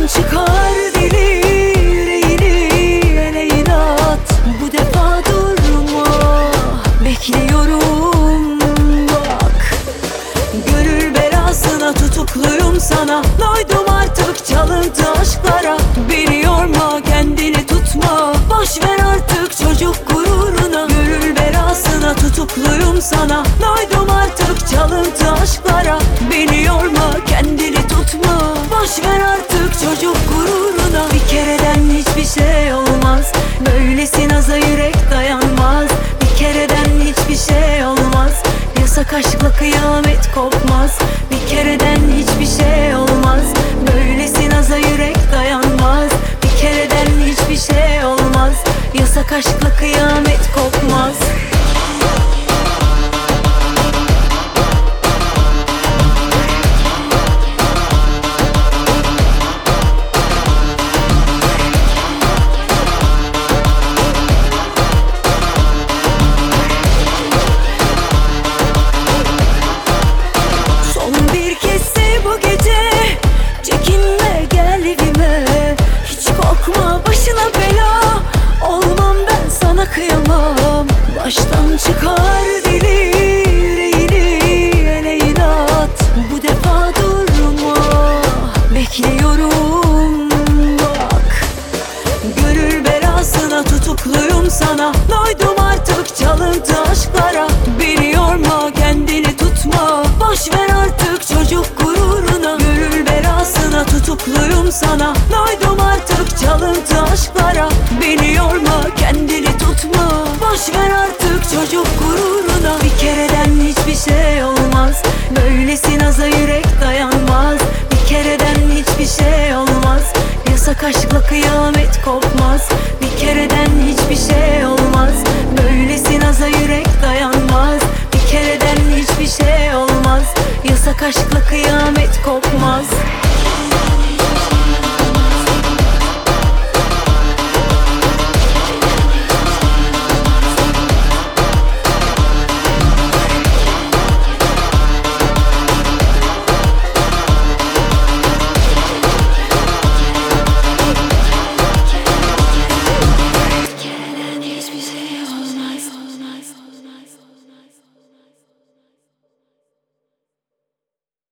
Baştan çıkar deli yüreğini eleğine at. Bu defa durma, bekliyorum bak. Gönül belasına tutukluyum sana. Doydum artık çalıntı aşklara. Beni yorma, kendini tutma. Boş ver artık çocuk gururuna. Gönül belasına tutukluyum sana. Doydum artık çalıntı aşklara. Beni yorma, kendini tutma. Boş ver artık çocuk gururuna. Bir kereden hiçbir şey olmaz. Böylesi naza yürek dayanmaz. Bir kereden hiçbir şey olmaz. Yasak aşkla kıyamet kopmaz. Bir kereden hiçbir şey olmaz. Böylesi naza yürek dayanmaz. Bir kereden hiçbir şey olmaz. Yasak aşkla kıyamet kopmaz. Kıyamam. Baştan çıkar deli yüreğini eleğine at. Bu defa durma, bekliyorum bak. Gönül belasına tutukluyum sana. Doydum artık çalıntı aşklara. Beni yorma, kendini tutma. Boş ver artık çocuk gururuna. Gönül belasına tutukluyum sana. Doydum artık çalıntı aşklara. Beni yorma, kendini tutma. Boş ver artık çocuk gururuna. Bir kereden hiçbir şey olmaz. Böylesi naza yürek dayanmaz. Bir kereden hiçbir şey olmaz. Yasak aşkla kıyamet kopmaz. Bir kereden hiçbir şey olmaz. Böylesi naza yürek dayanmaz. Bir kereden hiçbir şey olmaz. Yasak aşkla kıyamet kopmaz.